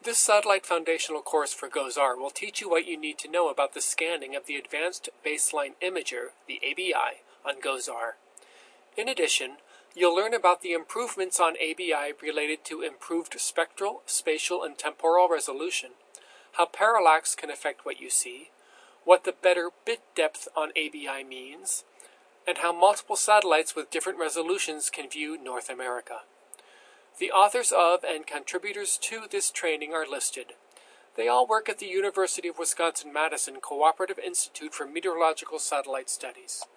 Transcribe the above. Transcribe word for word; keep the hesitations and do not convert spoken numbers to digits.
This Satellite Foundational course for GOES-R will teach you what you need to know about the scanning of the Advanced Baseline Imager, the A B I, on GOES-R. In addition, you'll learn about the improvements on A B I related to improved spectral, spatial, and temporal resolution, how parallax can affect what you see, what the better bit depth on A B I means, and how multiple satellites with different resolutions can view North America. The authors of and contributors to this training are listed. They all work at the University of Wisconsin-Madison Cooperative Institute for Meteorological Satellite Studies.